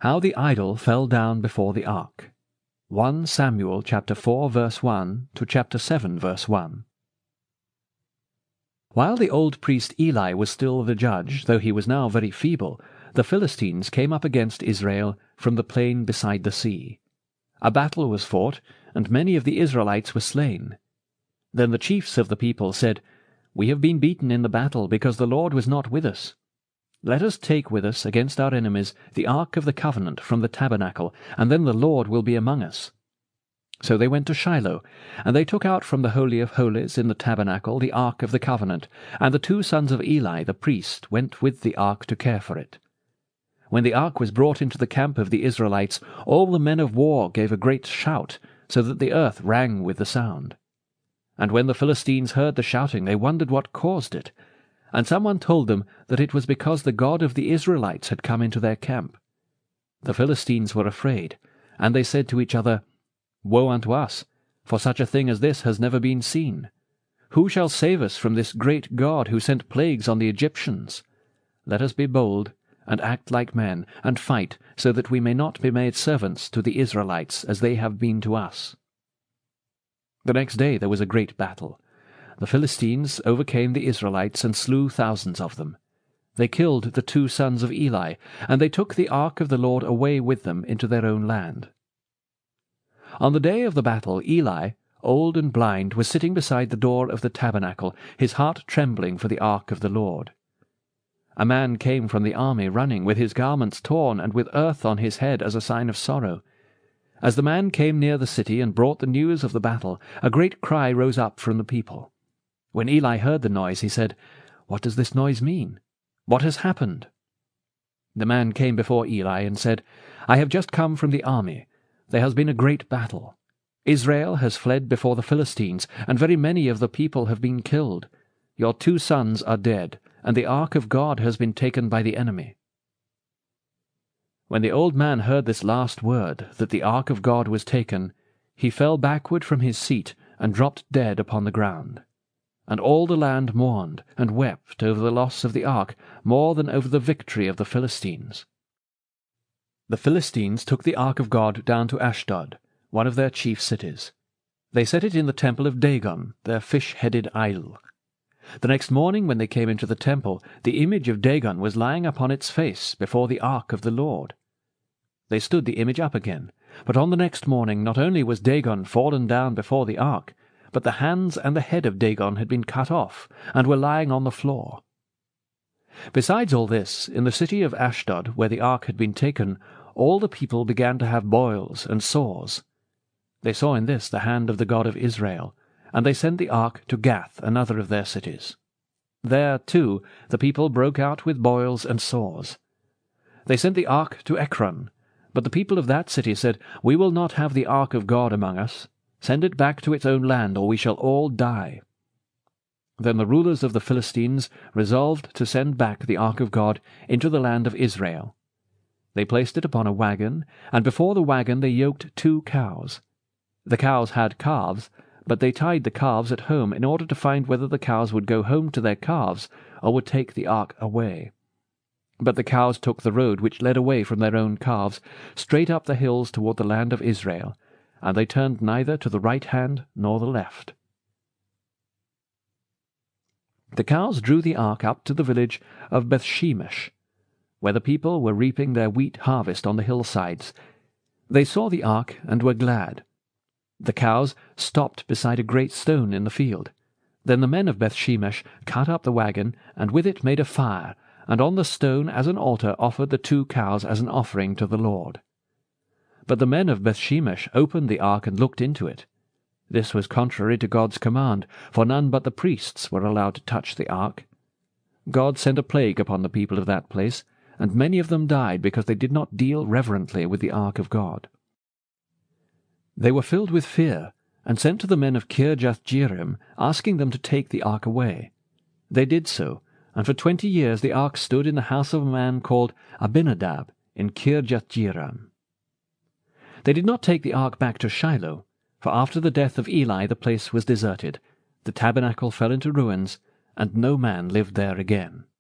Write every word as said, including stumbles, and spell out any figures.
How the idol fell down before the ark. First Samuel chapter four verse one to chapter seven verse one. While the old priest Eli was still the judge, though he was now very feeble, the Philistines came up against Israel from the plain beside the sea. A battle was fought, and many of the Israelites were slain. Then the chiefs of the people said, "We have been beaten in the battle, because the Lord was not with us. Let us take with us against our enemies the ark of the covenant from the tabernacle, and then the Lord will be among us." So they went to Shiloh, and they took out from the Holy of Holies in the tabernacle the ark of the covenant, and the two sons of Eli the priest went with the ark to care for it. When the ark was brought into the camp of the Israelites, all the men of war gave a great shout, so that the earth rang with the sound. And when the Philistines heard the shouting, they wondered what caused it. And someone told them that it was because the God of the Israelites had come into their camp. The Philistines were afraid, and they said to each other, "Woe unto us, for such a thing as this has never been seen. Who shall save us from this great God who sent plagues on the Egyptians? Let us be bold, and act like men, and fight, so that we may not be made servants to the Israelites, as they have been to us." The next day there was a great battle. The Philistines overcame the Israelites and slew thousands of them. They killed the two sons of Eli, and they took the ark of the Lord away with them into their own land. On the day of the battle, Eli, old and blind, was sitting beside the door of the tabernacle, his heart trembling for the ark of the Lord. A man came from the army running, with his garments torn, and with earth on his head as a sign of sorrow. As the man came near the city and brought the news of the battle, a great cry rose up from the people. When Eli heard the noise, he said, "What does this noise mean? What has happened?" The man came before Eli and said, "I have just come from the army. There has been a great battle. Israel has fled before the Philistines, and very many of the people have been killed. Your two sons are dead, and the ark of God has been taken by the enemy." When the old man heard this last word, that the ark of God was taken, he fell backward from his seat and dropped dead upon the ground. And all the land mourned and wept over the loss of the ark more than over the victory of the Philistines. The Philistines took the ark of God down to Ashdod, one of their chief cities. They set it in the temple of Dagon, their fish-headed idol. The next morning when they came into the temple, the image of Dagon was lying upon its face before the ark of the Lord. They stood the image up again, but on the next morning not only was Dagon fallen down before the ark, but the hands and the head of Dagon had been cut off, and were lying on the floor. Besides all this, in the city of Ashdod, where the ark had been taken, all the people began to have boils and sores. They saw in this the hand of the God of Israel, and they sent the ark to Gath, another of their cities. There, too, the people broke out with boils and sores. They sent the ark to Ekron, but the people of that city said, "We will not have the ark of God among us. Send it back to its own land, or we shall all die." Then the rulers of the Philistines resolved to send back the ark of God into the land of Israel. They placed it upon a wagon, and before the wagon they yoked two cows. The cows had calves, but they tied the calves at home in order to find whether the cows would go home to their calves or would take the ark away. But the cows took the road which led away from their own calves, straight up the hills toward the land of Israel, and they turned neither to the right hand nor the left. The cows drew the ark up to the village of Bethshemesh, where the people were reaping their wheat harvest on the hillsides. They saw the ark and were glad. The cows stopped beside a great stone in the field. Then the men of Bethshemesh cut up the wagon, and with it made a fire, and on the stone as an altar offered the two cows as an offering to the Lord. But the men of Bethshemesh opened the ark and looked into it. This was contrary to God's command, for none but the priests were allowed to touch the ark. God sent a plague upon the people of that place, and many of them died because they did not deal reverently with the ark of God. They were filled with fear, and sent to the men of Kirjath-jearim, asking them to take the ark away. They did so, and for twenty years the ark stood in the house of a man called Abinadab in Kirjath-jearim. They did not take the ark back to Shiloh, for after the death of Eli the place was deserted, the tabernacle fell into ruins, and no man lived there again.